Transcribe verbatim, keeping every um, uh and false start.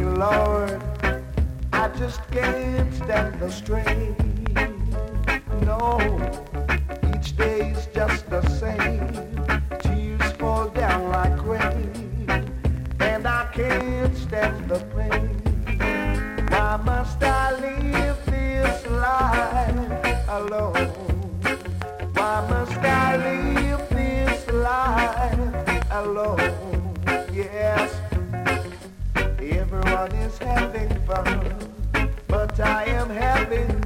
Lord, I just can't stand the strain. No, each day's just the same. Tears fall down like rain, and I can't stand the pain. Why must I live this life alone? Why must I live this life alone? Yes, everyone is having fun, but I am having